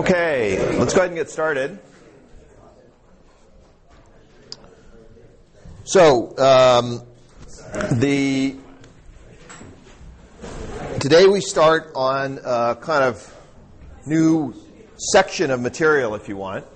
Okay, let's go ahead and get started. So, today we start on a kind of new section of material, if you want,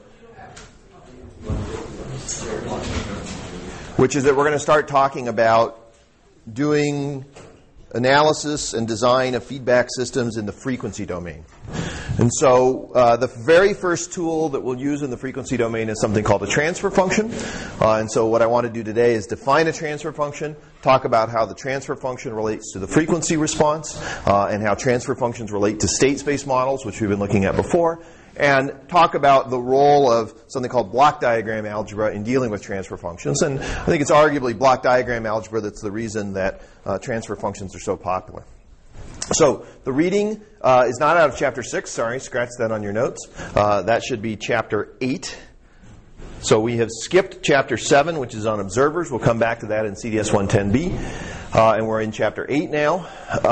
which is that we're going to start talking about doing analysis and design of feedback systems in the frequency domain. And so the very first tool that we'll use in the frequency domain is something called a transfer function. And so what I want to do today is define a transfer function, talk about how the transfer function relates to the frequency response, and how transfer functions relate to state space models, which we've been looking at before, and talk about the role of something called block diagram algebra in dealing with transfer functions. And I think it's arguably block diagram algebra that's the reason that transfer functions are so popular. So the reading is not out of Chapter 6. Sorry, scratch that on your notes. That should be Chapter 8. So we have skipped Chapter 7, which is on observers. We'll come back to that in CDS 110B. And we're in Chapter 8 now.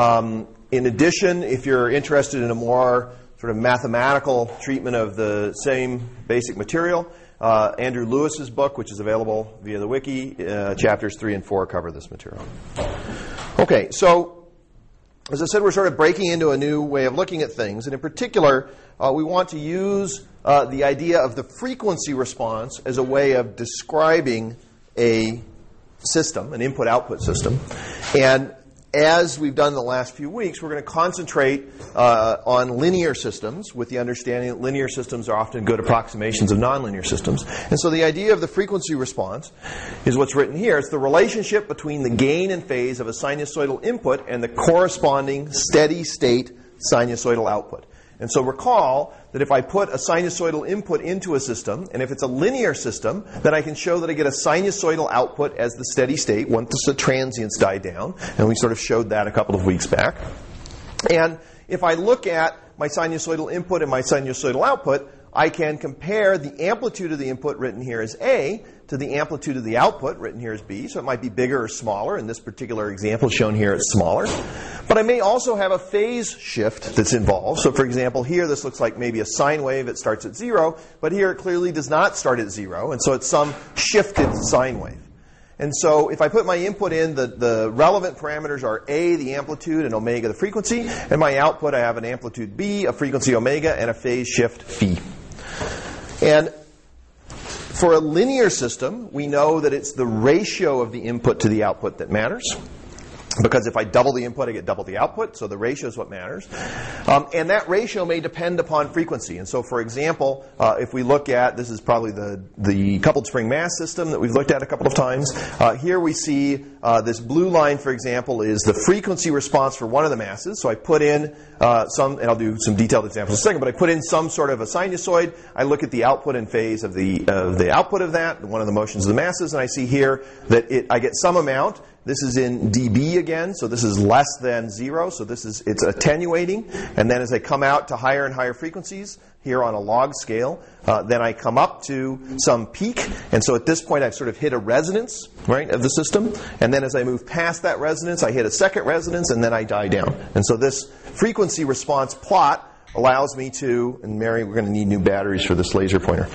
In addition, if you're interested in a more sort of mathematical treatment of the same basic material, Andrew Lewis's book, which is available via the wiki, Chapters 3 and 4 cover this material. Okay, so as I said, we're sort of breaking into a new way of looking at things. And in particular, we want to use the idea of the frequency response as a way of describing a system, an input-output system. And as we've done the last few weeks, we're going to concentrate on linear systems with the understanding that linear systems are often good approximations of nonlinear systems. And so the idea of the frequency response is what's written here. It's the relationship between the gain and phase of a sinusoidal input and the corresponding steady-state sinusoidal output. And so recall that if I put a sinusoidal input into a system, and if it's a linear system, then I can show that I get a sinusoidal output as the steady state once the transients die down. And we sort of showed that a couple of weeks back. And if I look at my sinusoidal input and my sinusoidal output, I can compare the amplitude of the input written here as A to the amplitude of the output written here as B. So it might be bigger or smaller. In this particular example shown here, it's smaller. But I may also have a phase shift that's involved. So for example, here this looks like maybe a sine wave. It starts at 0. But here it clearly does not start at 0. And so it's some shifted sine wave. And so if I put my input in, the relevant parameters are A, the amplitude, and omega, the frequency. And my output, I have an amplitude B, a frequency omega, and a phase shift phi. And for a linear system, we know that it's the ratio of the input to the output that matters. Because if I double the input, I get double the output. So the ratio is what matters. And that ratio may depend upon frequency. And so, for example, if we look at, this is probably the coupled spring mass system that we've looked at a couple of times. Here we see this blue line, for example, is the frequency response for one of the masses. So I put in some, and I'll do some detailed examples in a second, but I put in some sort of a sinusoid. I look at the output and phase of the output of that, one of the motions of the masses, and I see here that I get some amount. This is in dB again, so this is less than 0, so it's attenuating. And then as I come out to higher and higher frequencies, here on a log scale, then I come up to some peak. And so at this point, I've sort of hit a resonance, right, of the system. And then as I move past that resonance, I hit a second resonance, and then I die down. And so this frequency response plot allows me to, and Mary, we're going to need new batteries for this laser pointer.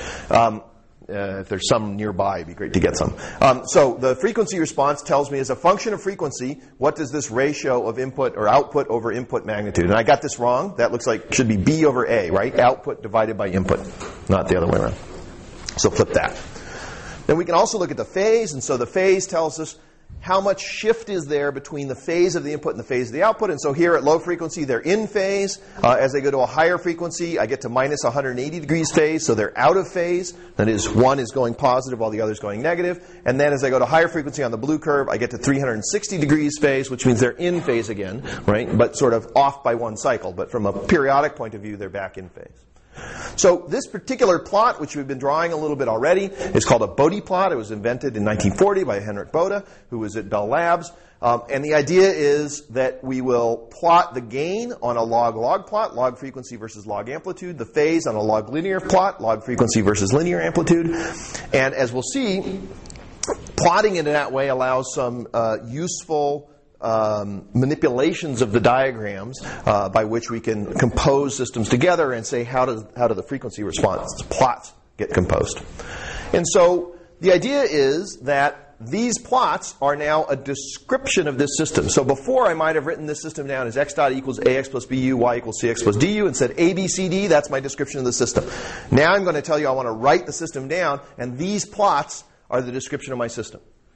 If there's some nearby, it'd be great to get some. So the frequency response tells me as a function of frequency, what does this ratio of input or output over input magnitude? And I got this wrong. That looks like should be B over A, right? Output divided by input, not the other way around. So flip that. Then we can also look at the phase. And so the phase tells us how much shift is there between the phase of the input and the phase of the output. And so here at low frequency, they're in phase. As I go to a higher frequency, I get to minus 180 degrees phase, so they're out of phase. That is, one is going positive while the other is going negative. And then as I go to higher frequency on the blue curve, I get to 360 degrees phase, which means they're in phase again, right? But sort of off by one cycle. But from a periodic point of view, they're back in phase. So this particular plot, which we've been drawing a little bit already, is called a Bode plot. It was invented in 1940 by Henrik Bode, who was at Bell Labs. And the idea is that we will plot the gain on a log-log plot, log frequency versus log amplitude, the phase on a log linear plot, log frequency versus linear amplitude. And as we'll see, plotting it in that way allows some useful manipulations of the diagrams by which we can compose systems together and say how do the frequency response plots get composed. And so the idea is that these plots are now a description of this system. So before I might have written this system down as x dot equals ax plus bu, y equals cx plus du, and said a, b, c, d, that's my description of the system. Now I'm going to tell you I want to write the system down, and these plots are the description of my system.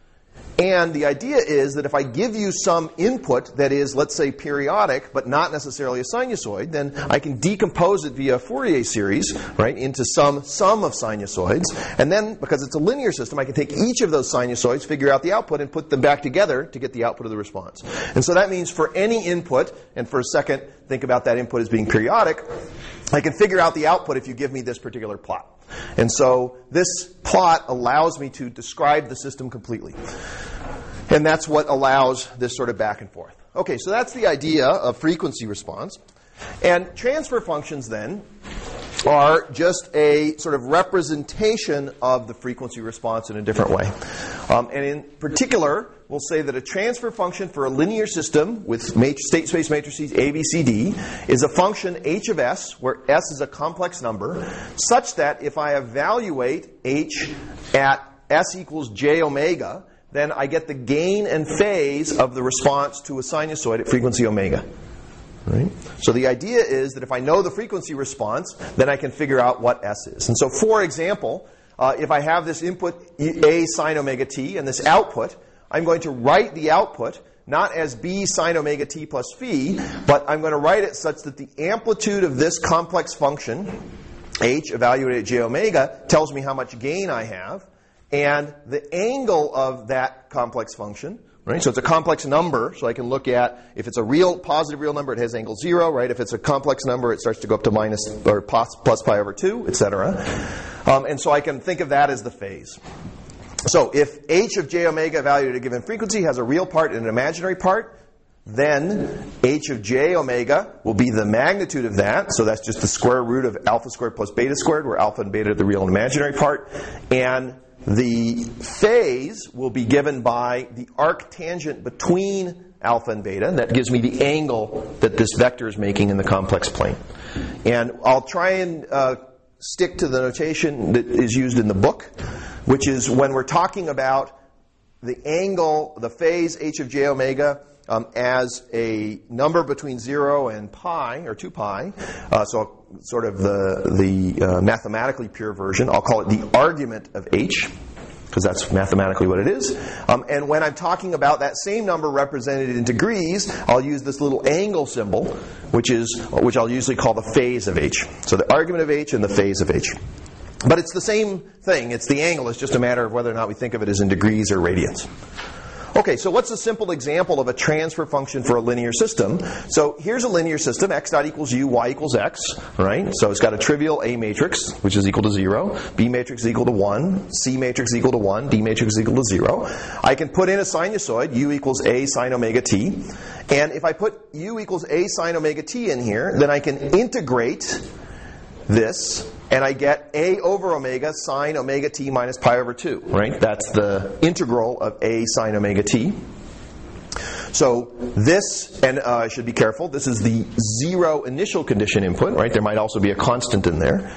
And the idea is that if I give you some input that is, let's say, periodic, but not necessarily a sinusoid, then I can decompose it via a Fourier series, right, into some sum of sinusoids. And then, because it's a linear system, I can take each of those sinusoids, figure out the output, and put them back together to get the output of the response. And so that means for any input, and for a second, think about that input as being periodic, I can figure out the output if you give me this particular plot. And so this plot allows me to describe the system completely. And that's what allows this sort of back and forth. Okay, so that's the idea of frequency response. And transfer functions then are just a sort of representation of the frequency response in a different way. And in particular, we'll say that a transfer function for a linear system with state space matrices A, B, C, D is a function h of s, where s is a complex number, such that if I evaluate h at s equals j omega, then I get the gain and phase of the response to a sinusoid at frequency omega. Right? So the idea is that if I know the frequency response, then I can figure out what s is. And so, for example, if I have this input a sine omega t and this output, I'm going to write the output not as b sine omega t plus phi, but I'm going to write it such that the amplitude of this complex function, h evaluated at j omega, tells me how much gain I have, and the angle of that complex function, right? So it's a complex number, so I can look at, if it's a real, positive real number, it has angle 0, right? If it's a complex number, it starts to go up to minus, or plus pi over 2, etc. And so I can think of that as the phase. So if h of j omega evaluated at a given frequency has a real part and an imaginary part, then h of j omega will be the magnitude of that. So that's just the square root of alpha squared plus beta squared, where alpha and beta are the real and imaginary part. And the phase will be given by the arc tangent between alpha and beta. And that gives me the angle that this vector is making in the complex plane. And I'll try and stick to the notation that is used in the book, which is when we're talking about the angle, the phase h of j omega, as a number between 0 and pi, or 2 pi, so sort of the mathematically pure version. I'll call it the argument of h, because that's mathematically what it is. And when I'm talking about that same number represented in degrees, I'll use this little angle symbol, which I'll usually call the phase of h. So the argument of h and the phase of h. But it's the same thing. It's the angle. It's just a matter of whether or not we think of it as in degrees or radians. Okay, so what's a simple example of a transfer function for a linear system? So here's a linear system, x dot equals u, y equals x, right? So it's got a trivial A matrix, which is equal to 0, B matrix is equal to 1, C matrix is equal to 1, D matrix is equal to 0. I can put in a sinusoid, u equals a sine omega t. And if I put u equals a sine omega t in here, then I can integrate this, and I get a over omega sine omega t minus pi over 2, right? That's the integral of a sine omega t. So this, and I should be careful, this is the 0 initial condition input, right? There might also be a constant in there.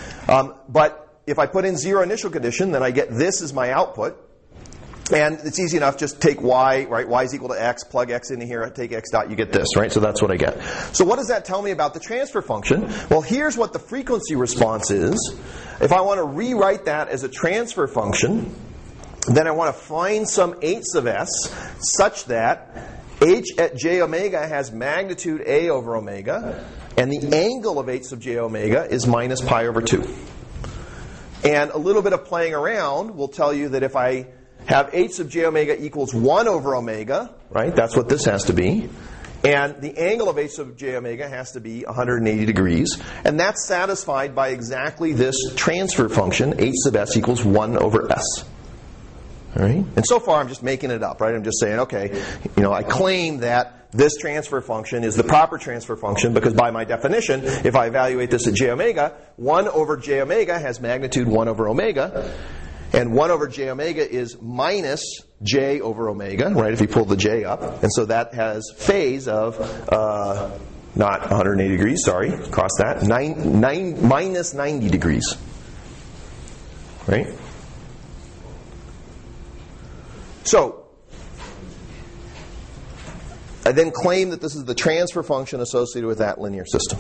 But if I put in 0 initial condition, then I get this as my output. And it's easy enough, just take y, right? Y is equal to x, plug x into here, take x dot, you get this, right? So that's what I get. So what does that tell me about the transfer function? Well, here's what the frequency response is. If I want to rewrite that as a transfer function, then I want to find some eighths of s such that h at j omega has magnitude a over omega, and the angle of eighths of j omega is minus pi over 2. And a little bit of playing around will tell you that if I have eighths of j omega equals 1 over omega, right? That's what this has to be. And the angle of eighths of j omega has to be 180 degrees. And that's satisfied by exactly this transfer function, eighths of s equals 1 over s. All right? And so far I'm just making it up, right? I'm just saying, okay, I claim that this transfer function is the proper transfer function because by my definition, if I evaluate this at j omega, 1 over j omega has magnitude 1 over omega. And 1 over j omega is minus j over omega, right, if you pull the j up. And so that has phase of, not 180 degrees, sorry, cross that, minus 90 degrees. Right? So, I then claim that this is the transfer function associated with that linear system.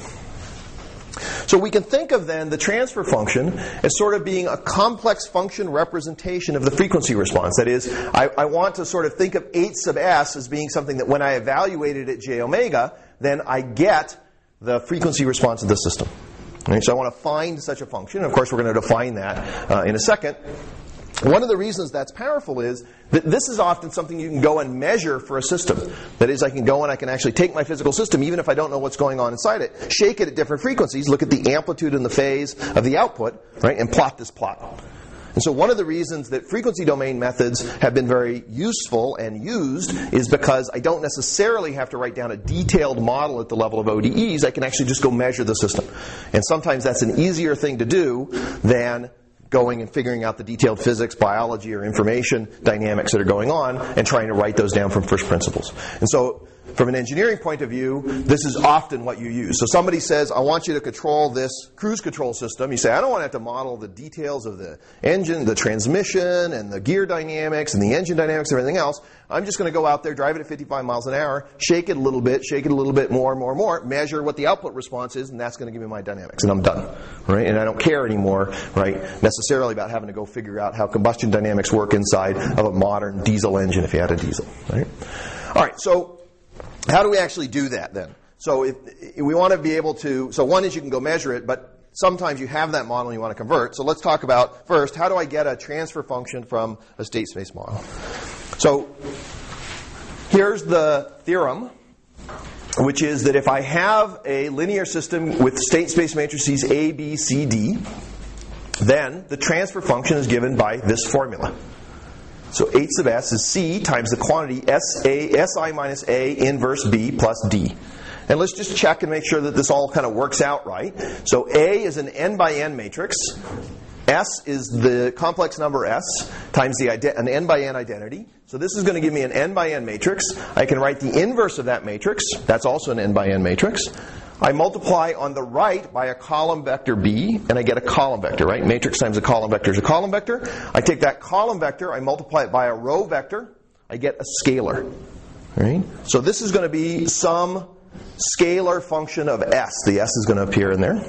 So we can think of then the transfer function as sort of being a complex function representation of the frequency response. That is, I want to sort of think of 8 sub s as being something that when I evaluate it at j omega, then I get the frequency response of the system. Right? So I want to find such a function. And of course, we're going to define that in a second. One of the reasons that's powerful is that this is often something you can go and measure for a system. That is, I can go and I can actually take my physical system, even if I don't know what's going on inside it, shake it at different frequencies, look at the amplitude and the phase of the output, right, and plot this plot. And so one of the reasons that frequency domain methods have been very useful and used is because I don't necessarily have to write down a detailed model at the level of ODEs. I can actually just go measure the system. And sometimes that's an easier thing to do than going and figuring out the detailed physics, biology, or information dynamics that are going on and trying to write those down from first principles. And so, from an engineering point of view, this is often what you use. So somebody says, I want you to control this cruise control system. You say, I don't want to have to model the details of the engine, the transmission, and the gear dynamics, and the engine dynamics, and everything else. I'm just going to go out there, drive it at 55 miles an hour, shake it a little bit, more, measure what the output response is, and that's going to give me my dynamics, and I'm done. Right? And I don't care anymore, right, necessarily about having to go figure out how combustion dynamics work inside of a modern diesel engine if you had a diesel. Right? All right, so how do we actually do that then? So if we want to be able to, so one is you can go measure it, but sometimes you have that model and you want to convert. So let's talk about, first, how do I get a transfer function from a state space model? So here's the theorem, which is that if I have a linear system with state space matrices A, B, C, D, then the transfer function is given by this formula. So 8 sub s is C times the quantity Si minus A inverse B plus D. And let's just check and make sure that this all kind of works out right. So A is an n by n matrix. S is the complex number S times an n by n identity. So this is going to give me an n by n matrix. I can write the inverse of that matrix. That's also an n by n matrix. I multiply on the right by a column vector B, and I get a column vector, right? Matrix times a column vector is a column vector. I take that column vector, I multiply it by a row vector, I get a scalar. Right? So this is going to be some scalar function of S. The S is going to appear in there.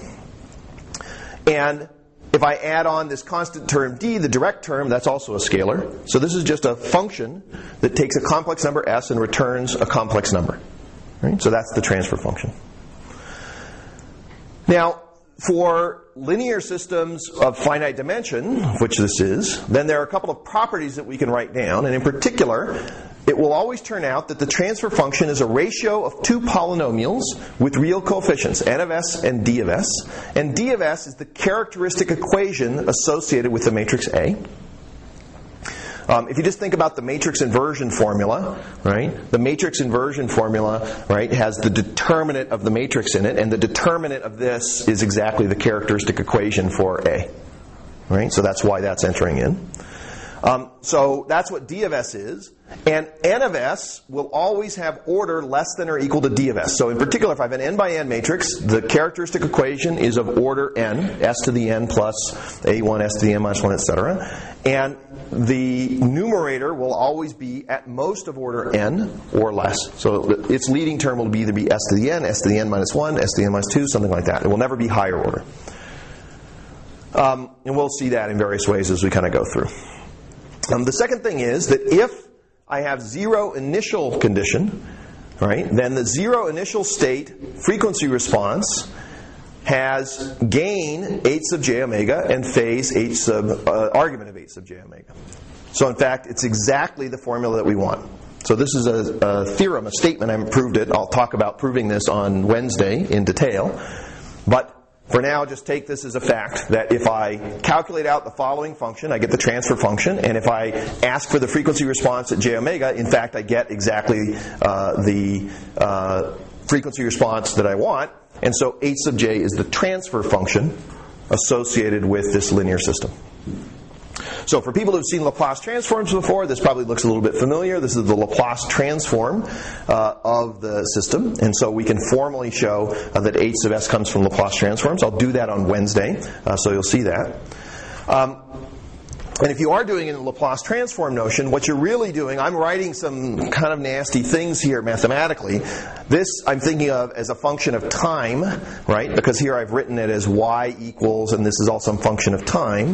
And if I add on this constant term D, the direct term, that's also a scalar. So this is just a function that takes a complex number S and returns a complex number. Right? So that's the transfer function. Now, for linear systems of finite dimension, which this is, then there are a couple of properties that we can write down. And in particular, it will always turn out that the transfer function is a ratio of two polynomials with real coefficients, n of s and d of s. And d of s is the characteristic equation associated with the matrix A. If you just think about the matrix inversion formula, right? The matrix inversion formula, right, has the determinant of the matrix in it, and the determinant of this is exactly the characteristic equation for A. Right? So that's why that's entering in. So that's what d of s is. And n of s will always have order less than or equal to d of s. So in particular, if I have an n by n matrix, the characteristic equation is of order n, s to the n plus a1, s to the n minus 1, etc. And the numerator will always be at most of order n or less. So its leading term will either be s to the n minus 1, s to the n minus 2, something like that. It will never be higher order. And we'll see that in various ways as we kind of go through. The second thing is that if I have zero initial condition, right, then the zero initial state frequency response has gain 8 sub j omega and phase h sub argument of 8 sub j omega. So in fact, it's exactly the formula that we want. So this is a theorem, a statement. I haven't proved it. I'll talk about proving this on Wednesday in detail. But for now, just take this as a fact that if I calculate out the following function, I get the transfer function, and if I ask for the frequency response at j omega, in fact, I get exactly the frequency response that I want. And so h sub j is the transfer function associated with this linear system. So for people who've seen Laplace transforms before, this probably looks a little bit familiar. This is the Laplace transform of the system. And so we can formally show that H sub s comes from Laplace transforms. I'll do that on Wednesday, so you'll see that. And if you are doing it in the Laplace transform notion, what you're really doing, I'm writing some kind of nasty things here mathematically. This I'm thinking of as a function of time, right? Because here I've written it as y equals, and this is also a function of time.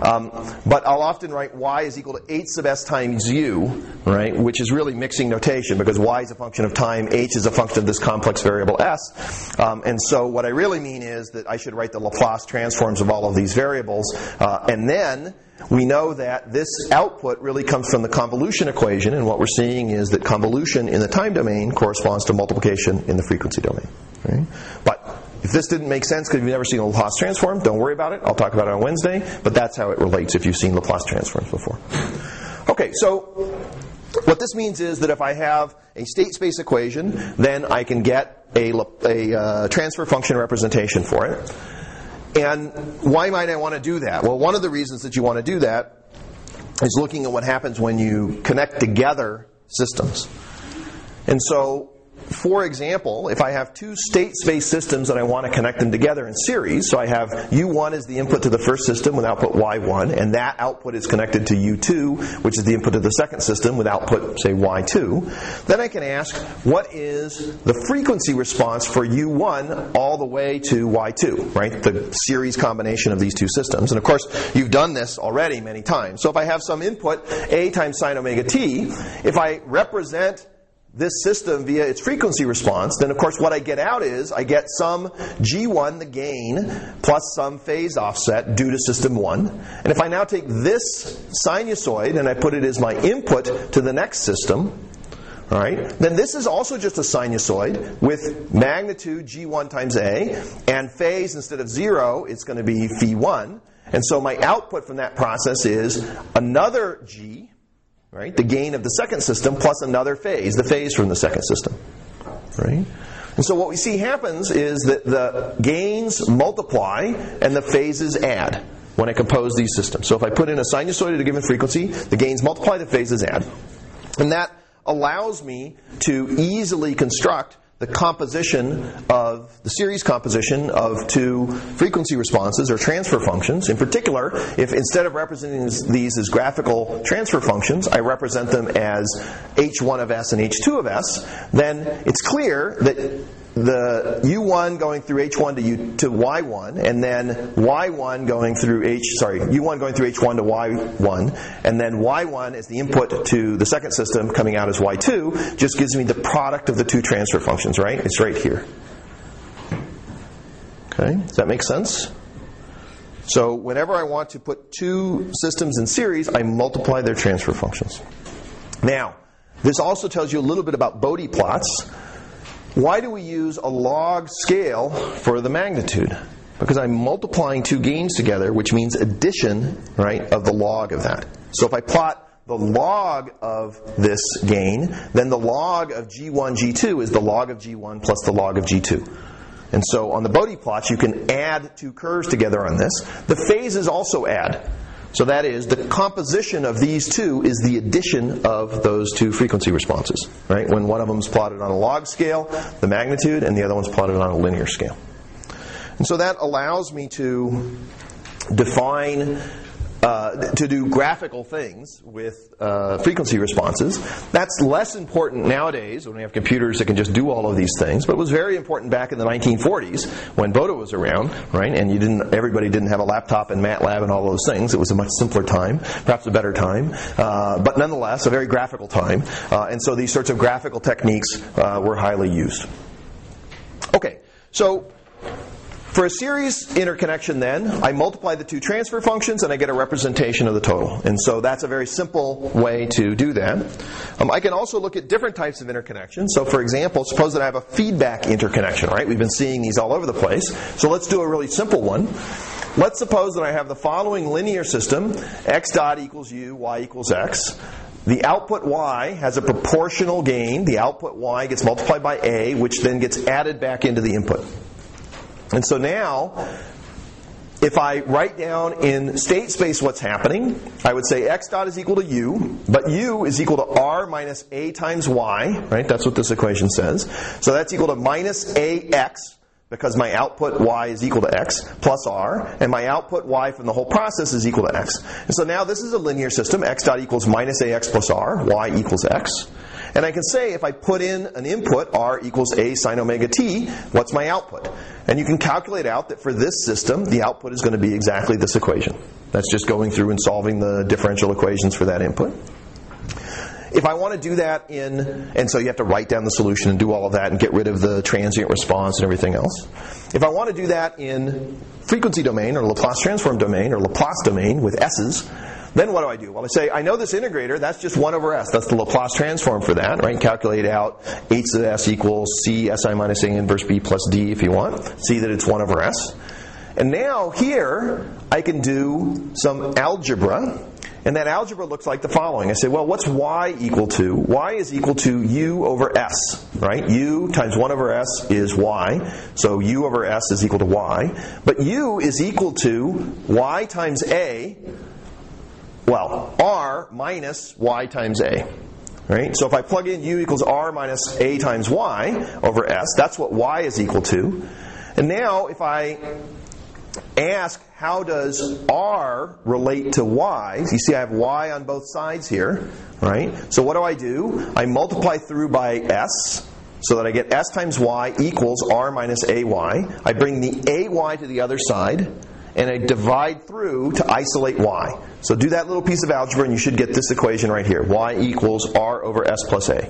But I'll often write y is equal to h sub s times u, right? Which is really mixing notation because y is a function of time, h is a function of this complex variable s. And so what I really mean is that I should write the Laplace transforms of all of these variables, and then we know that this output really comes from the convolution equation, and what we're seeing is that convolution in the time domain corresponds to multiplication in the frequency domain. Right? But if this didn't make sense because you've never seen a Laplace transform, don't worry about it. I'll talk about it on Wednesday, but that's how it relates if you've seen Laplace transforms before. Okay, so what this means is that if I have a state space equation, then I can get a transfer function representation for it. And why might I want to do that? Well, one of the reasons that you want to do that is looking at what happens when you connect together systems. And so, for example, if I have two state space systems and I want to connect them together in series, so I have U1 as the input to the first system with output Y1, and that output is connected to U2, which is the input to the second system with output, say, Y2, then I can ask, what is the frequency response for U1 all the way to Y2, right? The series combination of these two systems. And of course, you've done this already many times. So if I have some input, A times sine omega t, if I represent this system via its frequency response, then of course what I get out is I get some G1, the gain, plus some phase offset due to system 1. And if I now take this sinusoid and I put it as my input to the next system, all right, then this is also just a sinusoid with magnitude G1 times A, and phase instead of 0, it's going to be phi1. And so my output from that process is another G, right? The gain of the second system plus another phase, the phase from the second system. Right? And so what we see happens is that the gains multiply and the phases add when I compose these systems. So if I put in a sinusoid at a given frequency, the gains multiply, the phases add. And that allows me to easily construct the composition of, the series composition of two frequency responses or transfer functions. In particular, if instead of representing these as graphical transfer functions, I represent them as h1 of s and h2 of s, then it's clear that the u1 going through h1 to y1, and then y1 going through u1 going through h1 to y1, and then y1 as the input to the second system coming out as y2, just gives me the product of the two transfer functions, right? It's right here. Okay, does that make sense? So whenever I want to put two systems in series, I multiply their transfer functions. Now, this also tells you a little bit about Bode plots. Why do we use a log scale for the magnitude? Because I'm multiplying two gains together, which means addition, right, of the log of that. So if I plot the log of this gain, then the log of G1, G2 is the log of G1 plus the log of G2. And so on the Bode plots, you can add two curves together on this. The phases also add. So that is, the composition of these two is the addition of those two frequency responses, right? When one of them is plotted on a log scale, the magnitude, and the other one's plotted on a linear scale. And so that allows me to define, to do graphical things with frequency responses. That's less important nowadays when we have computers that can just do all of these things, but it was very important back in the 1940s when Bode was around, right? And everybody didn't have a laptop and MATLAB and all those things. It was a much simpler time, perhaps a better time, but nonetheless a very graphical time. And so these sorts of graphical techniques were highly used. Okay, so for a series interconnection then, I multiply the two transfer functions and I get a representation of the total. And so that's a very simple way to do that. I can also look at different types of interconnections. So for example, suppose that I have a feedback interconnection, right? We've been seeing these all over the place. So let's do a really simple one. Let's suppose that I have the following linear system, x dot equals u, y equals x. The output y has a proportional gain. The output y gets multiplied by a, which then gets added back into the input. And so now, if I write down in state space what's happening, I would say x dot is equal to u, but u is equal to r minus a times y, right? That's what this equation says. So that's equal to minus ax, because my output y is equal to x, plus r, and my output y from the whole process is equal to x. And so now this is a linear system. X dot equals minus ax plus r, y equals x. And I can say if I put in an input, r equals a sine omega t, what's my output? And you can calculate out that for this system, the output is going to be exactly this equation. That's just going through and solving the differential equations for that input. If I want to do that and so you have to write down the solution and do all of that and get rid of the transient response and everything else. If I want to do that in frequency domain or Laplace transform domain or Laplace domain with s's, then what do? Well, I say, I know this integrator, that's just 1 over s. That's the Laplace transform for that, right? Calculate out h to the s equals c si minus a inverse b plus d if you want. See that it's 1 over s. And now here, I can do some algebra. And that algebra looks like the following. I say, well, what's y equal to? Y is equal to u over s, right? U times 1 over s is y. So u over s is equal to y. But u is equal to y times a, well, r minus y times a. Right? So if I plug in u equals r minus a times y over s, that's what y is equal to. And now if I ask how does r relate to y, you see I have y on both sides here, right? So what do? I multiply through by s, so that I get s times y equals r minus ay. I bring the ay to the other side, and I divide through to isolate y. So do that little piece of algebra and you should get this equation right here. Y equals r over s plus a.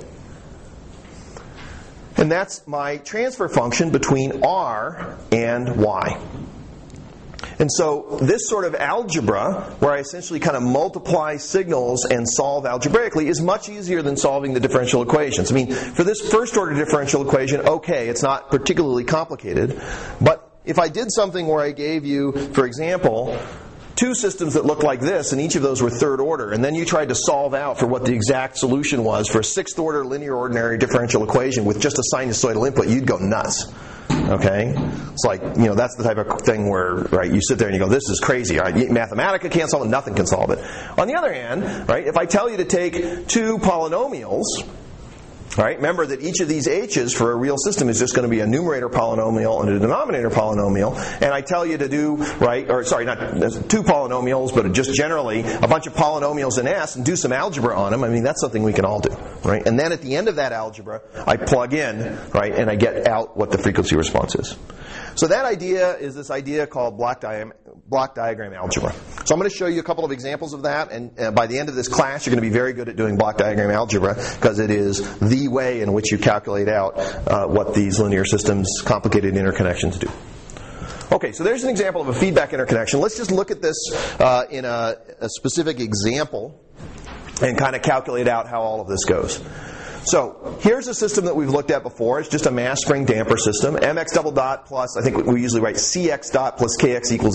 And that's my transfer function between r and y. And so this sort of algebra, where I essentially kind of multiply signals and solve algebraically, is much easier than solving the differential equations. I mean, for this first order differential equation, okay, it's not particularly complicated. But if I did something where I gave you, for example, two systems that looked like this, and each of those were third order, and then you tried to solve out for what the exact solution was for a sixth order linear ordinary differential equation with just a sinusoidal input, you'd go nuts. Okay? It's like, that's the type of thing where, right, you sit there and you go, this is crazy. Right? Mathematica can't solve it, nothing can solve it. On the other hand, right, if I tell you to take two polynomials, right, remember that each of these h's for a real system is just going to be a numerator polynomial and a denominator polynomial, and I tell you to do, right, or sorry, not two polynomials, but just generally a bunch of polynomials in S and do some algebra on them, I mean, that's something we can all do, right? And then at the end of that algebra, I plug in, right, and I get out what the frequency response is. So that idea is this idea called block diagram algebra. So I'm going to show you a couple of examples of that, and by the end of this class, you're going to be very good at doing block diagram algebra because it is the way in which you calculate out what these linear systems' complicated interconnections do. Okay, so there's an example of a feedback interconnection. Let's just look at this in a specific example and kind of calculate out how all of this goes. So here's a system that we've looked at before. It's just a mass spring damper system. Mx double dot plus, I think we usually write Cx dot plus Kx equals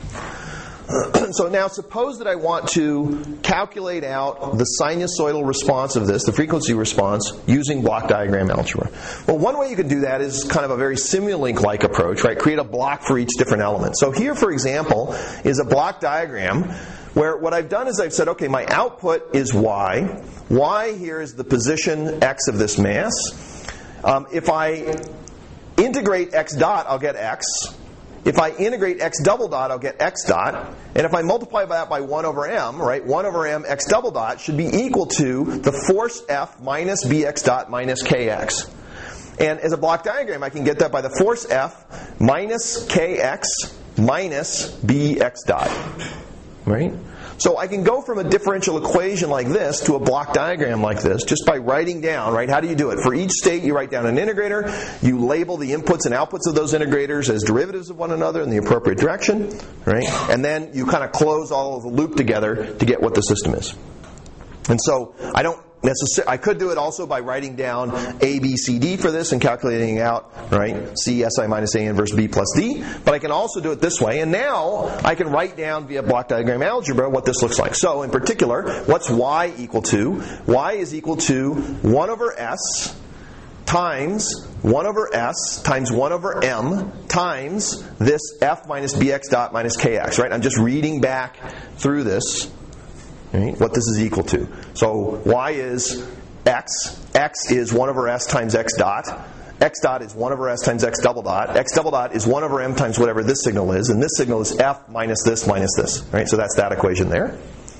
F. So now suppose that I want to calculate out the sinusoidal response of this, the frequency response, using block diagram algebra. Well, one way you can do that is kind of a very Simulink-like approach, right? Create a block for each different element. So here, for example, is a block diagram where what I've done is I've said, okay, my output is y. Y here is the position x of this mass. If I integrate x dot, I'll get x. If I integrate x double dot, I'll get x dot. And if I multiply that by 1 over m, right, 1 over m x double dot should be equal to the force F minus bx dot minus kx. And as a block diagram, I can get that by the force F minus kx minus bx dot. Right? So I can go from a differential equation like this to a block diagram like this just by writing down, right? How do you do it? For each state, you write down an integrator. You label the inputs and outputs of those integrators as derivatives of one another in the appropriate direction, right? And then you kind of close all of the loop together to get what the system is. And so I could do it also by writing down A, B, C, D for this and calculating out, right, C, Si minus A inverse B plus D. But I can also do it this way. And now I can write down via block diagram algebra what this looks like. So in particular, what's Y equal to? Y is equal to 1 over S times 1 over s times 1 over m times this f minus bx dot minus kx, right? I'm just reading back through this, right, what this is equal to. So y is x. X is 1 over s times x dot. X dot is 1 over s times x double dot. X double dot is 1 over m times whatever this signal is, and this signal is f minus this, right? So that's that equation there.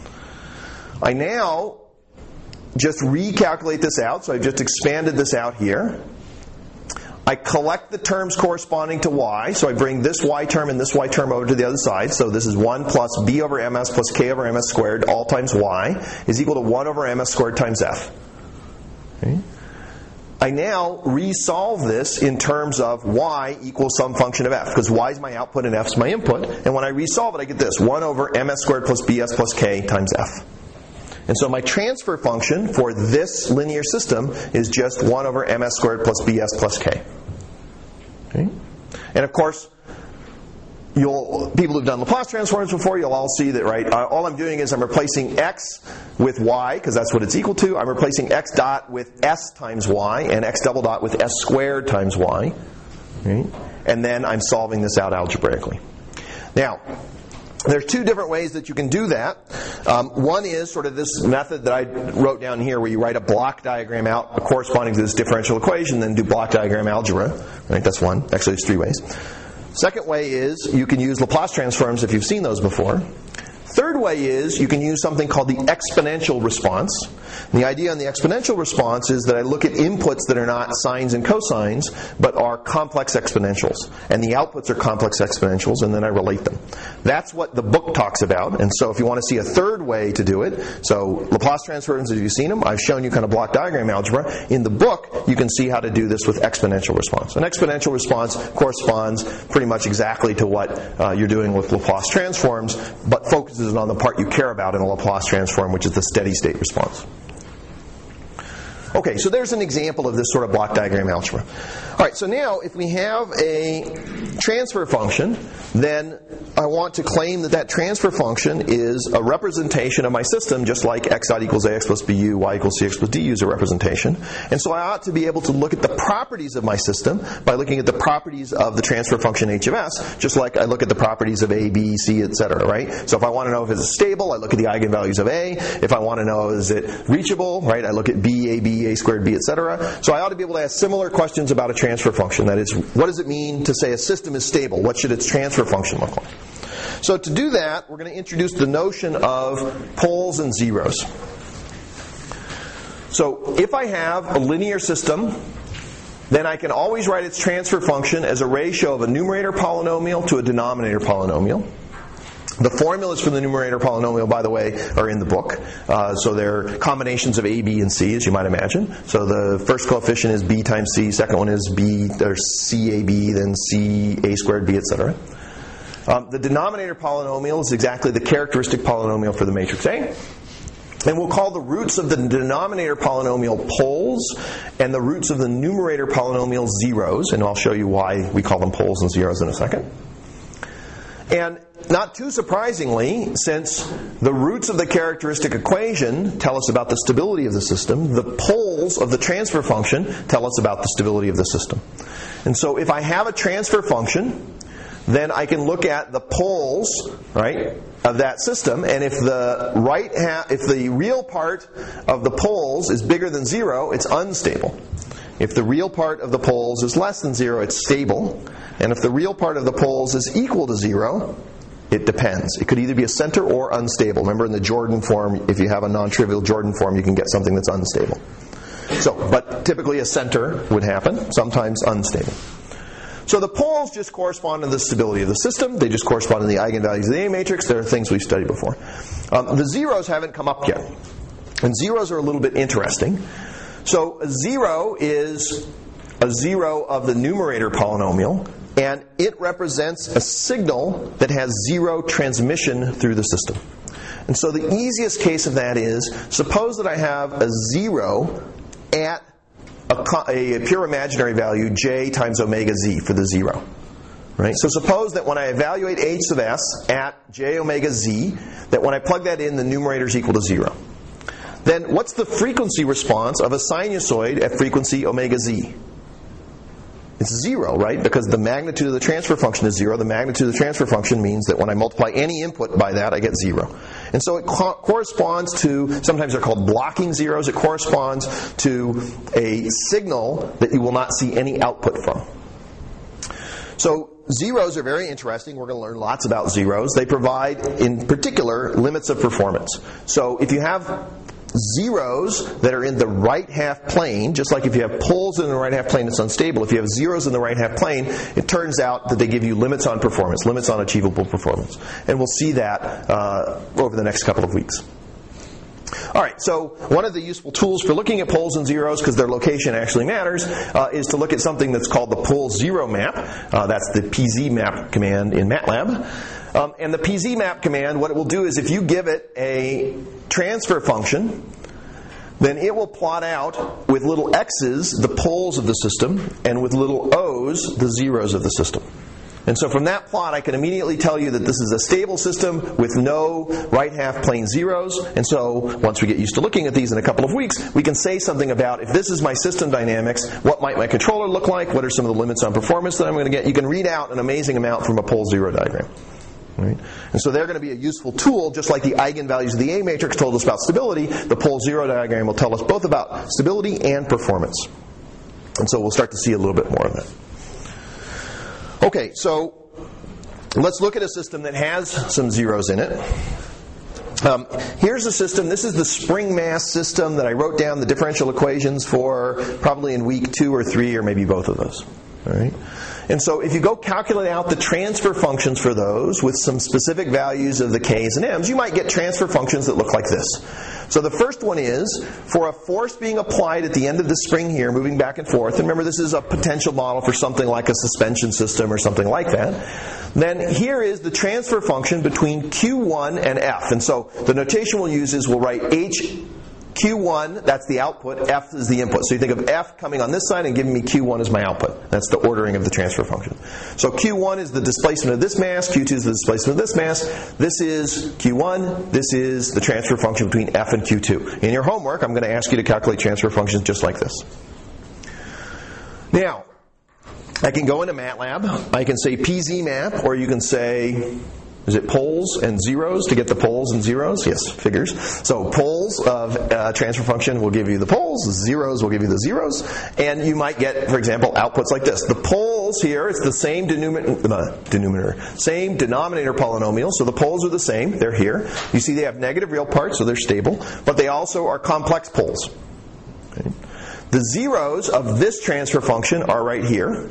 I now just recalculate this out, so I've just expanded this out here. I collect the terms corresponding to y, so I bring this y term and this y term over to the other side. So this is 1 plus b over ms plus k over ms squared all times y is equal to 1 over ms squared times f. Okay. I now resolve this in terms of y equals some function of f, because y is my output and f is my input. And when I resolve it, I get this, 1 over ms squared plus bs plus k times f. And so my transfer function for this linear system is just 1 over ms squared plus bs plus k. Okay? And of course, people who've done Laplace transforms before, you'll all see that, right? All I'm doing is I'm replacing x with y, because that's what it's equal to. I'm replacing x dot with s times y, and x double dot with s squared times y. Okay? And then I'm solving this out algebraically. Now, there's two different ways that you can do that. One is sort of this method that I wrote down here, where you write a block diagram out corresponding to this differential equation, then do block diagram algebra. Right? That's one. Actually, there's 3 ways. Second way is you can use Laplace transforms if you've seen those before. Third way is you can use something called the exponential response. And the idea on the exponential response is that I look at inputs that are not sines and cosines, but are complex exponentials. And the outputs are complex exponentials, and then I relate them. That's what the book talks about. And so if you want to see a third way to do it, so Laplace transforms, have you seen them? I've shown you kind of block diagram algebra. In the book, you can see how to do this with exponential response. An exponential response corresponds pretty much exactly to what you're doing with Laplace transforms, but focuses on the part you care about in a Laplace transform, which is the steady state response. Okay, so there's an example of this sort of block diagram algebra. All right, so now if we have a transfer function, then I want to claim that that transfer function is a representation of my system, just like x dot equals ax plus bu, y equals cx plus du is a representation. And so I ought to be able to look at the properties of my system by looking at the properties of the transfer function h of s, just like I look at the properties of a, b, c, etc., right? So if I want to know if it's stable, I look at the eigenvalues of a. If I want to know is it reachable, right, I look at b, a squared, b, etc. So I ought to be able to ask similar questions about a transfer function. That is, what does it mean to say a system is stable? What should its transfer function look like? So to do that, we're going to introduce the notion of poles and zeros. So if I have a linear system, then I can always write its transfer function as a ratio of a numerator polynomial to a denominator polynomial. The formulas for the numerator polynomial, by the way, are in the book. So they're combinations of a, b, and c, as you might imagine. So the first coefficient is b times c, second one is b, or cab, then c, a squared, b, etc. The denominator polynomial is exactly the characteristic polynomial for the matrix A. And we'll call the roots of the denominator polynomial poles and the roots of the numerator polynomial zeros. And I'll show you why we call them poles and zeros in a second. And not too surprisingly, since the roots of the characteristic equation tell us about the stability of the system, the poles of the transfer function tell us about the stability of the system. And so if I have a transfer function, then I can look at the poles, right, of that system, and if the real part of the poles is bigger than 0, it's unstable. If the real part of the poles is less than 0, it's stable. And if the real part of the poles is equal to 0, it depends. It could either be a center or unstable. Remember in the Jordan form, if you have a non-trivial Jordan form, you can get something that's unstable. But typically a center would happen, sometimes unstable. So the poles just correspond to the stability of the system. They just correspond to the eigenvalues of the A matrix. There are things we've studied before. The zeros haven't come up yet. And zeros are a little bit interesting. So a zero is a zero of the numerator polynomial, and it represents a signal that has 0 transmission through the system. And so the easiest case of that is, suppose that I have a 0 at a pure imaginary value, j times omega z for the 0. Right? So suppose that when I evaluate h of s at j omega z, that when I plug that in, the numerator is equal to 0. Then what's the frequency response of a sinusoid at frequency omega z? It's 0, right? Because the magnitude of the transfer function is 0. The magnitude of the transfer function means that when I multiply any input by that, I get 0. And so it corresponds to, sometimes they're called blocking zeros, it corresponds to a signal that you will not see any output from. So zeros are very interesting. We're going to learn lots about zeros. They provide, in particular, limits of performance. So if you have zeros that are in the right half plane, just like if you have poles in the right half plane, it's unstable. If you have zeros in the right half plane, it turns out that they give you limits on performance, limits on achievable performance. And we'll see that over the next couple of weeks. All right, so one of the useful tools for looking at poles and zeros, because their location actually matters, is to look at something that's called the pole zero map. That's the PZMap command in MATLAB. And the PZMap command, what it will do is if you give it a transfer function, then it will plot out with little x's the poles of the system, and with little o's the zeros of the system. And so from that plot, I can immediately tell you that this is a stable system with no right half plane zeros. And so once we get used to looking at these in a couple of weeks, we can say something about, if this is my system dynamics, what might my controller look like? What are some of the limits on performance that I'm going to get? You can read out an amazing amount from a pole zero diagram. Right? And so they're going to be a useful tool, just like the eigenvalues of the A matrix told us about stability. The pole zero diagram will tell us both about stability and performance. And so we'll start to see a little bit more of that. Okay, so let's look at a system that has some zeros in it. Here's a system. This is the spring mass system that I wrote down the differential equations for probably in week 2 or 3 or maybe both of those. All right? And so if you go calculate out the transfer functions for those with some specific values of the k's and m's, you might get transfer functions that look like this. So the first one is, for a force being applied at the end of the spring here, moving back and forth, and remember this is a potential model for something like a suspension system or something like that, then here is the transfer function between Q1 and F. And so the notation we'll use is we'll write H Q1, that's the output, F is the input. So you think of F coming on this side and giving me Q1 as my output. That's the ordering of the transfer function. So Q1 is the displacement of this mass, Q2 is the displacement of this mass. This is Q1, this is the transfer function between F and Q2. In your homework, I'm going to ask you to calculate transfer functions just like this. Now, I can go into MATLAB, I can say PZMap, or you can say, is it poles and zeros to get the poles and zeros? Yes, figures. So poles of transfer function will give you the poles, zeros will give you the zeros, and you might get, for example, outputs like this. The poles here, it's the same same denominator polynomial, so the poles are the same, they're here. You see they have negative real parts, so they're stable, but they also are complex poles. Okay. The zeros of this transfer function are right here.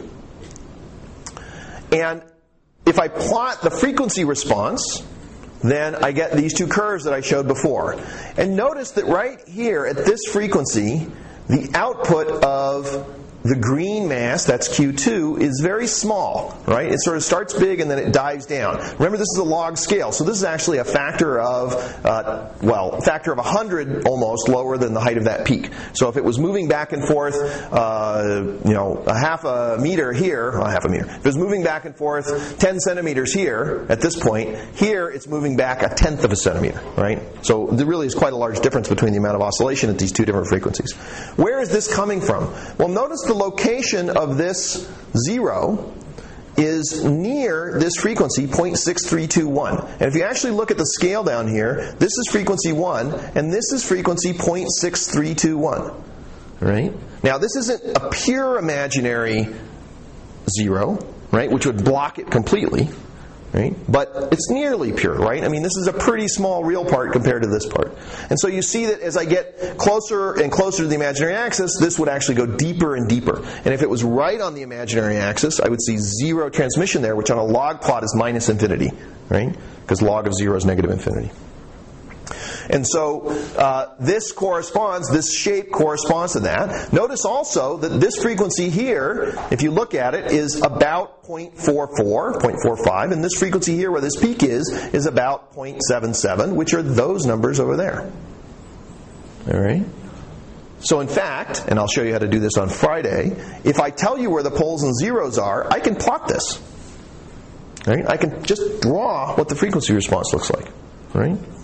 And if I plot the frequency response, then I get these two curves that I showed before. And notice that right here at this frequency, the output of the green mass, that's Q2, is very small, right? It sort of starts big and then it dives down. Remember, this is a log scale, so this is actually a factor of, factor of 100 almost lower than the height of that peak. So if it was moving back and forth, a half a meter here, well, half a meter. If it was moving back and forth 10 centimeters here, at this point, here it's moving back a tenth of a centimeter, right? So there really is quite a large difference between the amount of oscillation at these two different frequencies. Where is this coming from? Well, notice the location of this zero is near this frequency, 0.6321. And if you actually look at the scale down here, this is frequency 1, and this is frequency 0.6321. Right? Now, this isn't a pure imaginary zero, right, which would block it completely. Right? But it's nearly pure, right? I mean, this is a pretty small real part compared to this part. And so you see that as I get closer and closer to the imaginary axis, this would actually go deeper and deeper. And if it was right on the imaginary axis, I would see zero transmission there, which on a log plot is minus infinity, right? Because log of 0 is negative infinity. And so this shape corresponds to that. Notice also that this frequency here, if you look at it, is about 0.45, and this frequency here where this peak is about 0.77, which are those numbers over there. All right? So in fact, and I'll show you how to do this on Friday, if I tell you where the poles and zeros are, I can plot this. Right? I can just draw what the frequency response looks like. Right?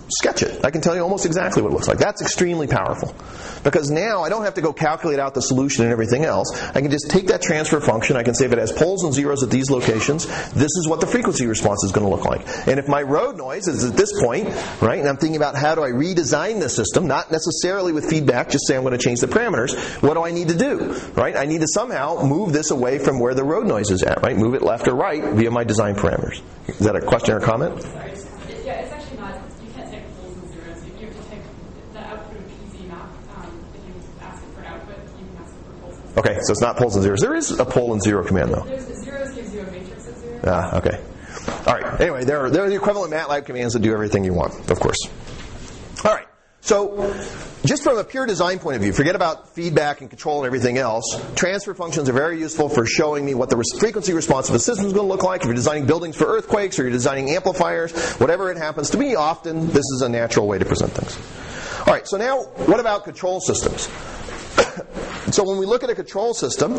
sketch it. I can tell you almost exactly what it looks like. That's extremely powerful. Because now I don't have to go calculate out the solution and everything else. I can just take that transfer function. I can say if it has poles and zeros at these locations, this is what the frequency response is going to look like. And if my road noise is at this point, right, and I'm thinking about how do I redesign the system, not necessarily with feedback, just say I'm going to change the parameters, what do I need to do? Right? I need to somehow move this away from where the road noise is at, right? Move it left or right via my design parameters. Is that a question or comment? Sorry. Yeah, it's actually not, you can't take poles and zeros. You have to take the output of PZ map. If you ask it for output, you can ask it for poles and zeros. Okay, so it's not poles and zeros. There is a pole and zero command, though. There's zeros gives you a matrix of zeros. Okay. All right. Anyway, there are the equivalent MATLAB commands that do everything you want, of course. All right. So, just from a pure design point of view, forget about feedback and control and everything else. Transfer functions are very useful for showing me what the frequency response of a system is going to look like. If you're designing buildings for earthquakes or you're designing amplifiers, whatever it happens to be, often this is a natural way to present things. All right, so now what about control systems? So when we look at a control system,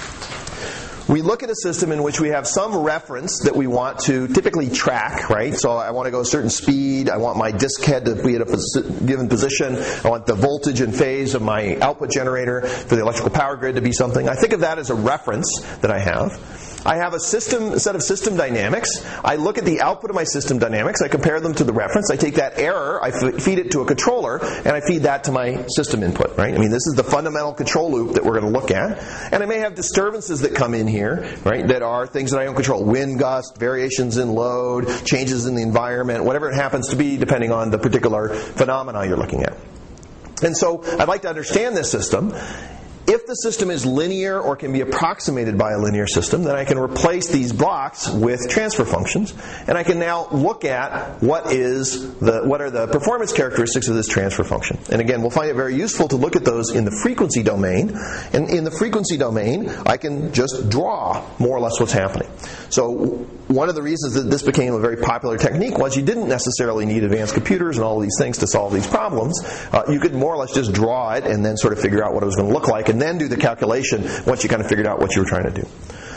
we look at a system in which we have some reference that we want to typically track, right? So I want to go a certain speed. I want my disk head to be at a given position. I want the voltage and phase of my output generator for the electrical power grid to be something. I think of that as a reference that I have. I have a set of system dynamics. I look at the output of my system dynamics. I compare them to the reference. I take that error, I feed it to a controller, and I feed that to my system input, right? I mean, this is the fundamental control loop that we're going to look at. And I may have disturbances that come in here, right, that are things that I don't control. Wind gust, variations in load, changes in the environment, whatever it happens to be, depending on the particular phenomena you're looking at. And so I'd like to understand this system. If the system is linear or can be approximated by a linear system, then I can replace these blocks with transfer functions, and I can now look at what are the performance characteristics of this transfer function. And again, we'll find it very useful to look at those in the frequency domain. And in the frequency domain, I can just draw more or less what's happening. So one of the reasons that this became a very popular technique was you didn't necessarily need advanced computers and all of these things to solve these problems. You could more or less just draw it and then sort of figure out what it was going to look like, and then do the calculation once you kind of figured out what you were trying to do.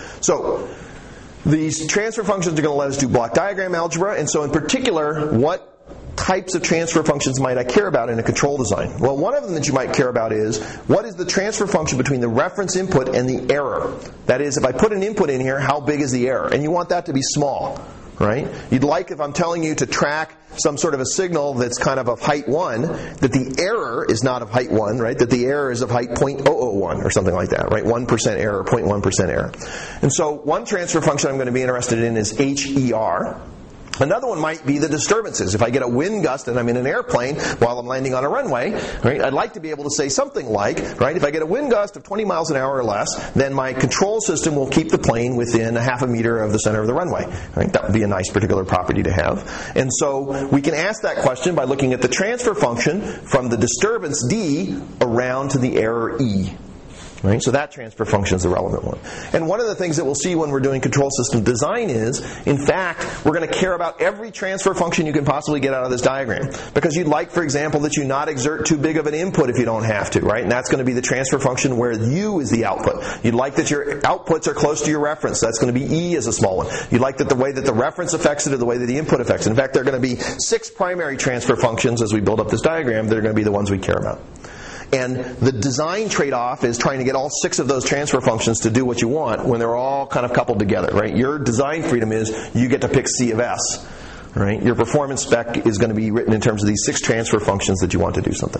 So these transfer functions are going to let us do block diagram algebra, and so in particular, what types of transfer functions might I care about in a control design? Well, one of them that you might care about is, what is the transfer function between the reference input and the error? That is, if I put an input in here, how big is the error? And you want that to be small, right? You'd like, if I'm telling you to track some sort of a signal that's kind of height 1, that the error is not of height 1, right? That the error is of height 0.001 or something like that, right? 1% error, 0.1% error. And so one transfer function I'm going to be interested in is HER. Another one might be the disturbances. If I get a wind gust and I'm in an airplane while I'm landing on a runway, right, I'd like to be able to say something like, right, if I get a wind gust of 20 miles an hour or less, then my control system will keep the plane within a half a meter of the center of the runway. Right? That would be a nice particular property to have. And so we can ask that question by looking at the transfer function from the disturbance D around to the error E. Right? So that transfer function is the relevant one. And one of the things that we'll see when we're doing control system design is, in fact, we're going to care about every transfer function you can possibly get out of this diagram. Because you'd like, for example, that you not exert too big of an input if you don't have to, right? And that's going to be the transfer function where U is the output. You'd like that your outputs are close to your reference. That's going to be E as a small one. You'd like that the way that the reference affects it or the way that the input affects it. In fact, there are going to be 6 primary transfer functions as we build up this diagram that are going to be the ones we care about. And the design trade-off is trying to get all 6 of those transfer functions to do what you want when they're all kind of coupled together, right? Your design freedom is you get to pick C of S, right? Your performance spec is going to be written in terms of these 6 transfer functions that you want to do something.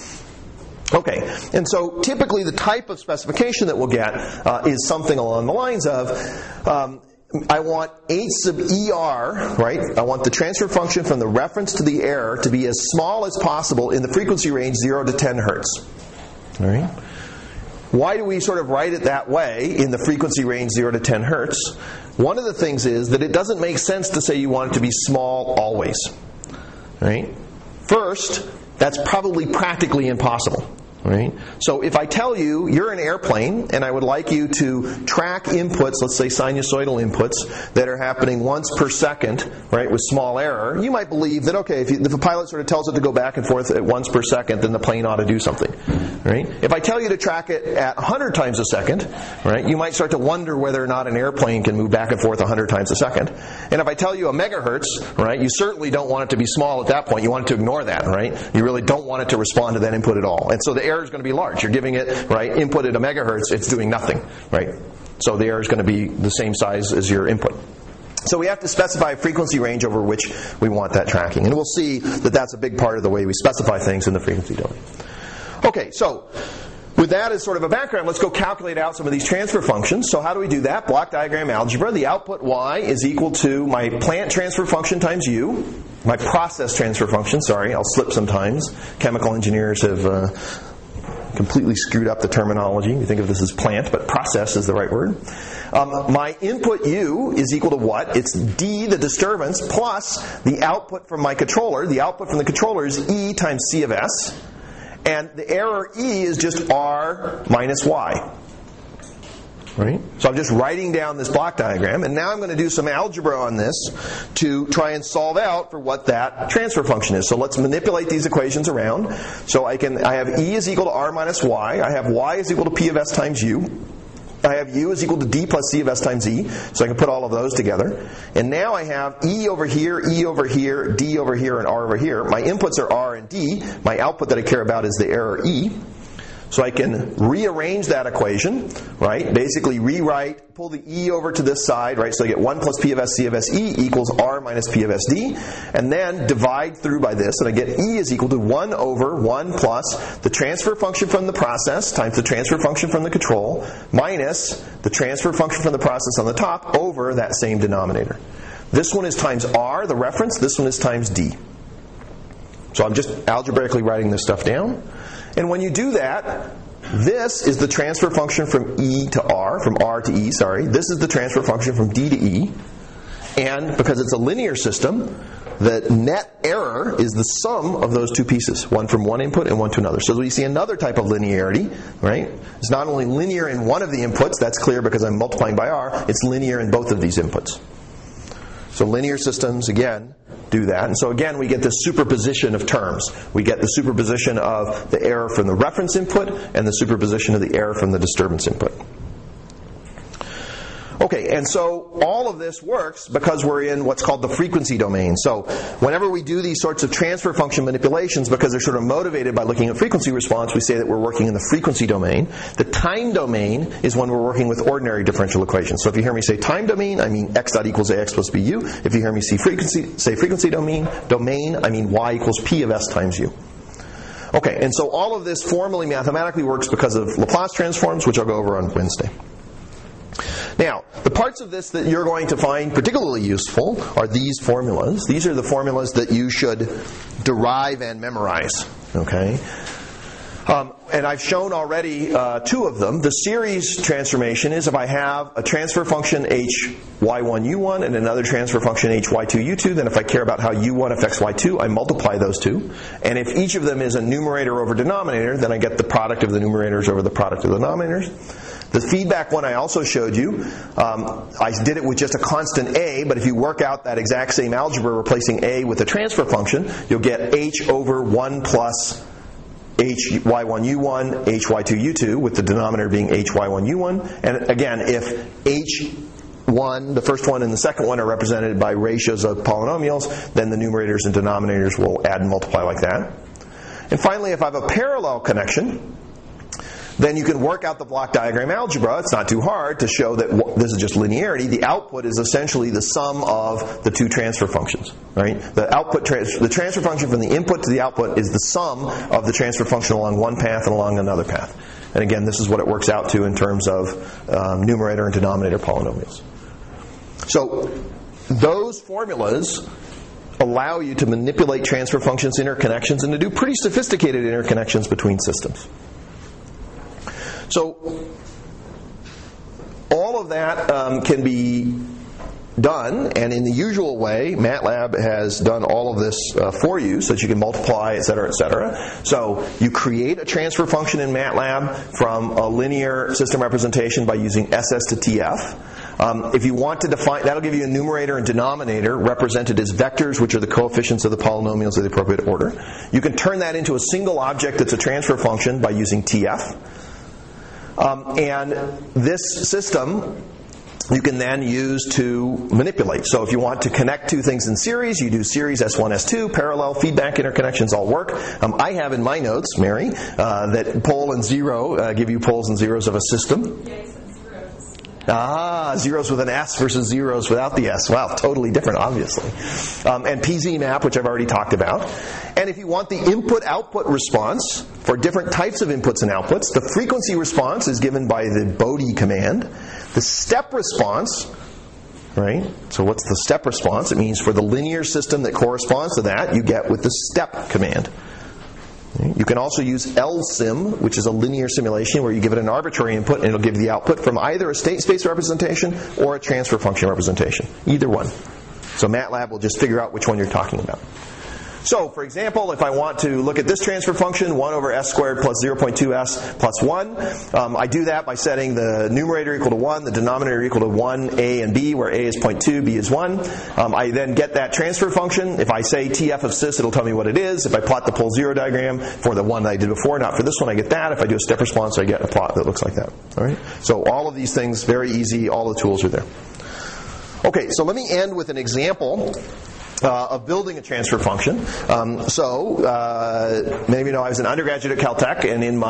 Okay, and so typically the type of specification that we'll get is something along the lines of, I want H sub ER, right? I want the transfer function from the reference to the error to be as small as possible in the frequency range 0 to 10 hertz. All right? Why do we sort of write it that way in the frequency range 0 to 10 hertz? One of the things is that it doesn't make sense to say you want it to be small always. Right? First, that's probably practically impossible. Right? So if I tell you you're an airplane and I would like you to track inputs, let's say sinusoidal inputs, that are happening once per second, right, with small error, you might believe that, okay, if a pilot sort of tells it to go back and forth at once per second, then the plane ought to do something. Right? If I tell you to track it at 100 times a second, right, you might start to wonder whether or not an airplane can move back and forth 100 times a second. And if I tell you a megahertz, right, you certainly don't want it to be small at that point. You want it to ignore that, right? You really don't want it to respond to that input at all. And so the error is going to be large. You're giving it, right, input at a megahertz, it's doing nothing, right? So the error is going to be the same size as your input. So we have to specify a frequency range over which we want that tracking. And we'll see that that's a big part of the way we specify things in the frequency domain. Okay, so with that as sort of a background, let's go calculate out some of these transfer functions. So how do we do that? Block diagram algebra. The output y is equal to my plant transfer function times u. My process transfer function, sorry, I'll slip sometimes. Chemical engineers have completely screwed up the terminology. We think of this as plant, but process is the right word. My input u is equal to what? It's d, the disturbance, plus the output from my controller. The output from the controller is e times c of s. And the error e is just r minus y. Right? So I'm just writing down this block diagram, and now I'm going to do some algebra on this to try and solve out for what that transfer function is. So let's manipulate these equations around. So I have e is equal to r minus y. I have y is equal to p of s times u. I have u is equal to d plus c of s times e. So I can put all of those together. And now I have e over here, d over here, and r over here. My inputs are r and d. My output that I care about is the error e. So I can rearrange that equation, right? Basically rewrite, pull the e over to this side, right? So I get 1 plus p of s c of s e equals r minus p of s d. And then divide through by this, and I get e is equal to 1 over 1 plus the transfer function from the process times the transfer function from the control minus the transfer function from the process on the top over that same denominator. This one is times r, the reference. This one is times d. So I'm just algebraically writing this stuff down. And when you do that, this is the transfer function from e to r, from r to e, sorry. This is the transfer function from d to e. And because it's a linear system, the net error is the sum of those two pieces, one from one input and one to another. So we see another type of linearity, right? It's not only linear in one of the inputs, that's clear because I'm multiplying by r, it's linear in both of these inputs. So linear systems, again, do that. And so again, we get this superposition of terms. We get the superposition of the error from the reference input and the superposition of the error from the disturbance input. Okay, and so all of this works because we're in what's called the frequency domain. So whenever we do these sorts of transfer function manipulations, because they're sort of motivated by looking at frequency response, we say that we're working in the frequency domain. The time domain is when we're working with ordinary differential equations. So if you hear me say time domain, I mean x dot equals ax plus bu. If you hear me say frequency domain, I mean y equals p of s times u. Okay, and so all of this formally mathematically works because of Laplace transforms, which I'll go over on Wednesday. Now, the parts of this that you're going to find particularly useful are these formulas. These are the formulas that you should derive and memorize. Okay? And I've shown already two of them. The series transformation is if I have a transfer function hy1u1 and another transfer function hy2u2, then if I care about how u1 affects y2, I multiply those two. And if each of them is a numerator over denominator, then I get the product of the numerators over the product of the denominators. The feedback one I also showed you, I did it with just a constant a, but if you work out that exact same algebra replacing a with a transfer function, you'll get h over 1 plus hy1u1, hy2u2, with the denominator being hy1u1. And again, if h1, the first one and the second one, are represented by ratios of polynomials, then the numerators and denominators will add and multiply like that. And finally, if I have a parallel connection, then you can work out the block diagram algebra. It's not too hard to show that this is just linearity. The output is essentially the sum of the two transfer functions. Right? The transfer function from the input to the output is the sum of the transfer function along one path and along another path. And again, this is what it works out to in terms of numerator and denominator polynomials. So those formulas allow you to manipulate transfer functions interconnections and to do pretty sophisticated interconnections between systems. So all of that can be done, and in the usual way, MATLAB has done all of this for you so that you can multiply, et cetera, et cetera. So you create a transfer function in MATLAB from a linear system representation by using SS to TF. If you want to define, that'll give you a numerator and denominator represented as vectors, which are the coefficients of the polynomials of the appropriate order. You can turn that into a single object that's a transfer function by using TF. And this system you can then use to manipulate. So if you want to connect two things in series, you do series S1, S2, parallel, feedback interconnections all work. I have in my notes, Mary, that pole and zero give you poles and zeros of a system. Yes, and zeros. Zeros with an S versus zeros without the S. Wow, totally different, obviously. And PZ map, which I've already talked about. And if you want the input-output response for different types of inputs and outputs, the frequency response is given by the Bode command. The step response, right? So what's the step response? It means for the linear system that corresponds to that, you get with the step command. You can also use LSIM, which is a linear simulation where you give it an arbitrary input and it'll give you the output from either a state space representation or a transfer function representation. Either one. So MATLAB will just figure out which one you're talking about. So, for example, if I want to look at this transfer function, 1 over s squared plus 0.2s plus 1, I do that by setting the numerator equal to 1, the denominator equal to 1, a and b, where a is 0.2, b is 1. I then get that transfer function. If I say TF of sys, it'll tell me what it is. If I plot the pole zero diagram for the one that I did before, not for this one, I get that. If I do a step response, I get a plot that looks like that. All right? So all of these things, very easy. All the tools are there. Okay, so let me end with an example of building a transfer function. Many of you know I was an undergraduate at Caltech, and in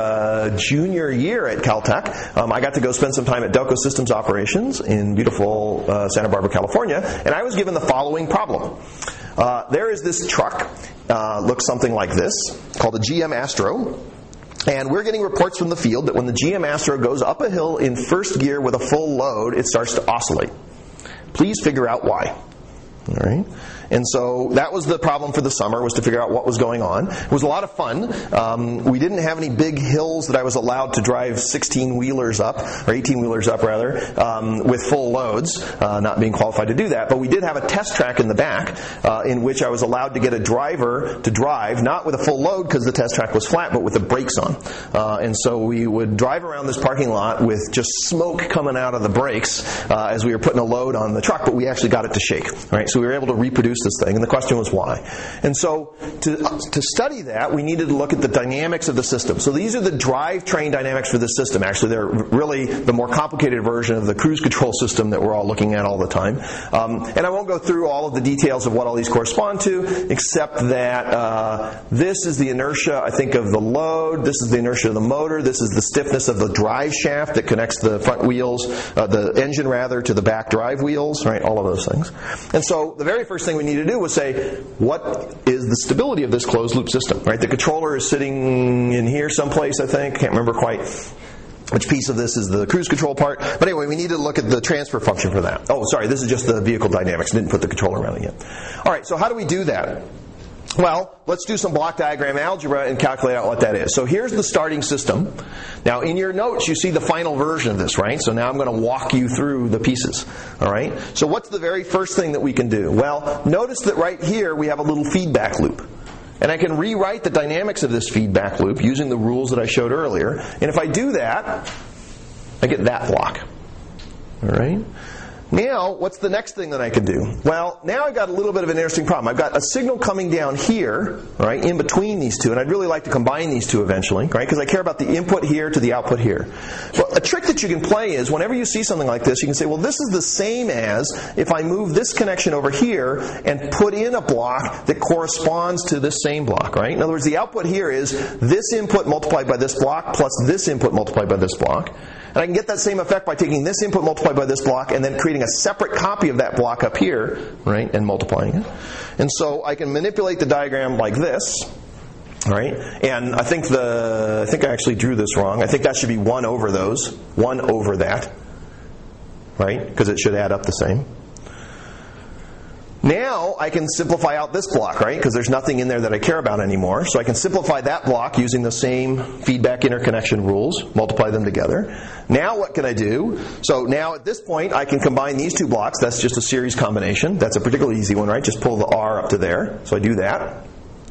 my junior year at Caltech, I got to go spend some time at Delco Systems Operations in beautiful Santa Barbara, California, and I was given the following problem. There is this truck, looks something like this, called a GM Astro. And we're getting reports from the field that when the GM Astro goes up a hill in first gear with a full load, it starts to oscillate. Please figure out why. All right. And so that was the problem for the summer, was to figure out what was going on. It was a lot of fun. We didn't have any big hills that I was allowed to drive 16-wheelers up, or 18-wheelers up, rather, with full loads, not being qualified to do that. But we did have a test track in the back in which I was allowed to get a driver to drive, not with a full load because the test track was flat, but with the brakes on. And so we would drive around this parking lot with just smoke coming out of the brakes as we were putting a load on the truck, but we actually got it to shake. All right? So we were able to reproduce this thing, and the question was why. And so to study that, we needed to look at the dynamics of the system. So these are the drivetrain dynamics for this system. Actually, they're really the more complicated version of the cruise control system that we're all looking at all the time. And I won't go through all of the details of what all these correspond to, except that this is the inertia, I think, of the load. This is the inertia of the motor. This is the stiffness of the drive shaft that connects the front wheels, the engine rather, to the back drive wheels, right? All of those things. And so the very first thing we need to do was say, what is the stability of this closed loop system, right? The controller is sitting in here someplace, I think. Can't remember quite which piece of this is the cruise control part. But anyway, we need to look at the transfer function for that. Oh, sorry, this is just the vehicle dynamics. Didn't put the controller around it yet. All right, so how do we do that? Well, let's do some block diagram algebra and calculate out what that is. So here's the starting system. Now, in your notes, you see the final version of this, right? So now I'm going to walk you through the pieces, all right? So what's the very first thing that we can do? Well, notice that right here we have a little feedback loop. And I can rewrite the dynamics of this feedback loop using the rules that I showed earlier. And if I do that, I get that block, all right? Now, what's the next thing that I can do? Well, now I've got a little bit of an interesting problem. I've got a signal coming down here, right, in between these two, and I'd really like to combine these two eventually, right, because I care about the input here to the output here. Well, a trick that you can play is whenever you see something like this, you can say, well, this is the same as if I move this connection over here and put in a block that corresponds to this same block, right? In other words, the output here is this input multiplied by this block plus this input multiplied by this block. And I can get that same effect by taking this input multiplied by this block and then creating a separate copy of that block up here, right, and multiplying it. And so I can manipulate the diagram like this, right? And I think I actually drew this wrong. I think that should be 1 over those, 1 over that, right? Because it should add up the same. Now I can simplify out this block, right? Because there's nothing in there that I care about anymore. So I can simplify that block using the same feedback interconnection rules, multiply them together. Now what can I do? So now at this point I can combine these two blocks. That's just a series combination. That's a particularly easy one, right? Just pull the R up to there. So I do that.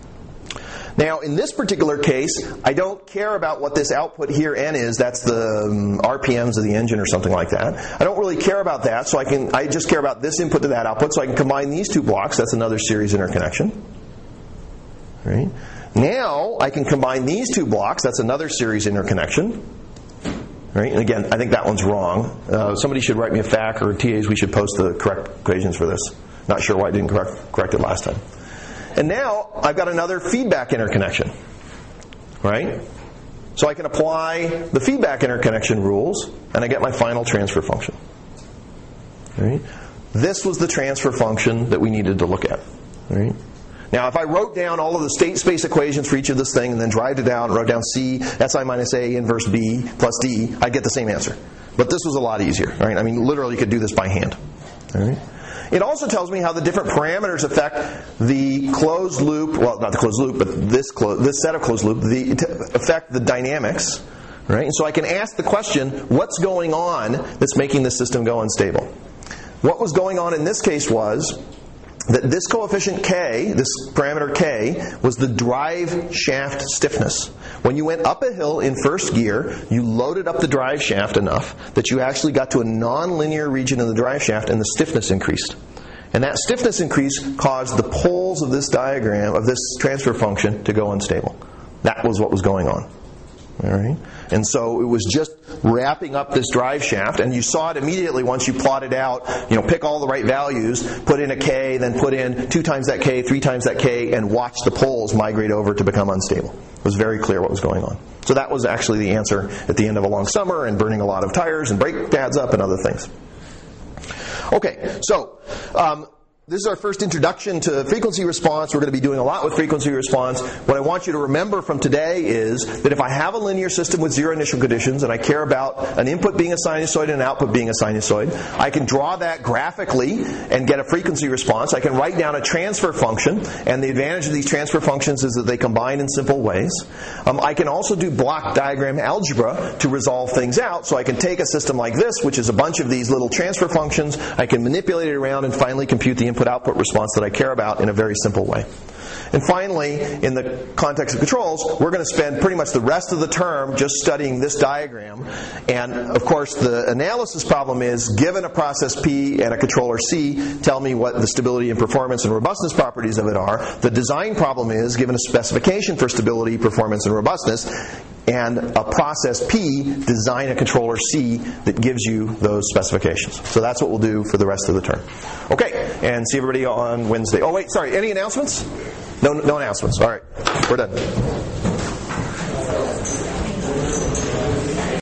Now, in this particular case, I don't care about what this output here, N, is. That's the RPMs of the engine or something like that. I don't really care about that, so I just care about this input to that output, so I can combine these two blocks. That's another series interconnection. Right? Now, I can combine these two blocks. That's another series interconnection. Right? And again, I think that one's wrong. Somebody should write me a FAQ, or TAs, we should post the correct equations for this. Not sure why I didn't correct it last time. And now I've got another feedback interconnection, right? So I can apply the feedback interconnection rules, and I get my final transfer function. Right? This was the transfer function that we needed to look at. Right? Now, if I wrote down all of the state space equations for each of this thing and then derived it down, wrote down C, SI minus A, inverse B, plus D, I'd get the same answer. But this was a lot easier, right? I mean, literally you could do this by hand. All right? It also tells me how the different parameters affect the closed loop, well, not the closed loop, but this set of closed loop, affect the dynamics. Right? And so I can ask the question, what's going on that's making the system go unstable? What was going on in this case was that this coefficient K, this parameter K, was the drive shaft stiffness. When you went up a hill in first gear, you loaded up the drive shaft enough that you actually got to a nonlinear region in the drive shaft and the stiffness increased. And that stiffness increase caused the poles of this diagram, of this transfer function, to go unstable. That was what was going on. All right? And so it was just wrapping up this drive shaft, and you saw it immediately once you plotted out, pick all the right values, put in a K, then put in 2 times that K, 3 times that K, and watch the poles migrate over to become unstable. It was very clear what was going on. So that was actually the answer at the end of a long summer and burning a lot of tires and brake pads up and other things. Okay, so this is our first introduction to frequency response. We're going to be doing a lot with frequency response. What I want you to remember from today is that if I have a linear system with 0 initial conditions and I care about an input being a sinusoid and an output being a sinusoid, I can draw that graphically and get a frequency response. I can write down a transfer function, and the advantage of these transfer functions is that they combine in simple ways. I can also do block diagram algebra to resolve things out, so I can take a system like this, which is a bunch of these little transfer functions, I can manipulate it around and finally compute the input-output response that I care about in a very simple way. And finally, in the context of controls, we're going to spend pretty much the rest of the term just studying this diagram. And, of course, the analysis problem is, given a process P and a controller C, tell me what the stability and performance and robustness properties of it are. The design problem is, given a specification for stability, performance, and robustness, and a process P, design a controller C that gives you those specifications. So that's what we'll do for the rest of the term. Okay, and see everybody on Wednesday. Oh, wait, sorry, any announcements? No announcements. All right, we're done.